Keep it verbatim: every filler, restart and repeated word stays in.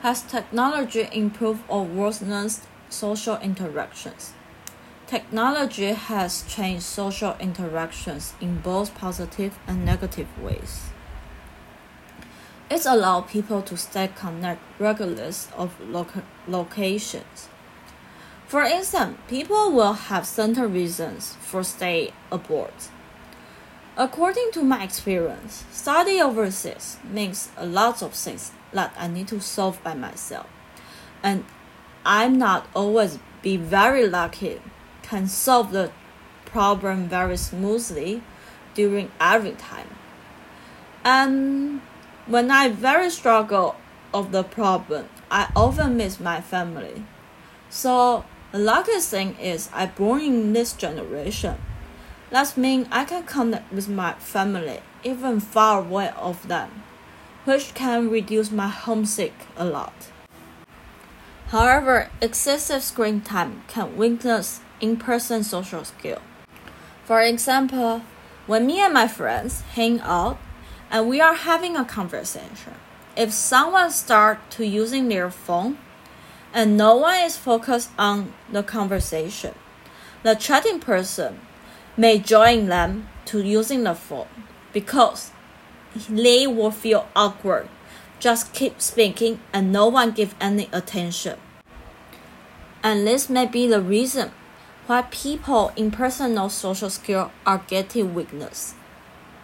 Has technology improved or worsened social interactions? Technology has changed social interactions in both positive and negative ways. It's allowed people to stay connected regardless of loca- locations. For instance, people will have certain reasons for staying abroad. According to my experience, study overseas means a lot of things that I need to solve by myself. And I'm not always be very lucky, can solve the problem very smoothly during every time. And when I very struggle of the problem, I often miss my family. So the lucky thing is I born in this generation. That means I can connect with my family even far away of them, which can reduce my homesick a lot. However, excessive screen time can weaken in-person social skill. For example, when me and my friends hang out and we are having a conversation, if someone starts to using their phone and no one is focused on the conversation, the chatting person may join them to using the phone because they will feel awkward, just keep speaking and no one give any attention. And this may be the reason why people in personal social skills are getting weakness.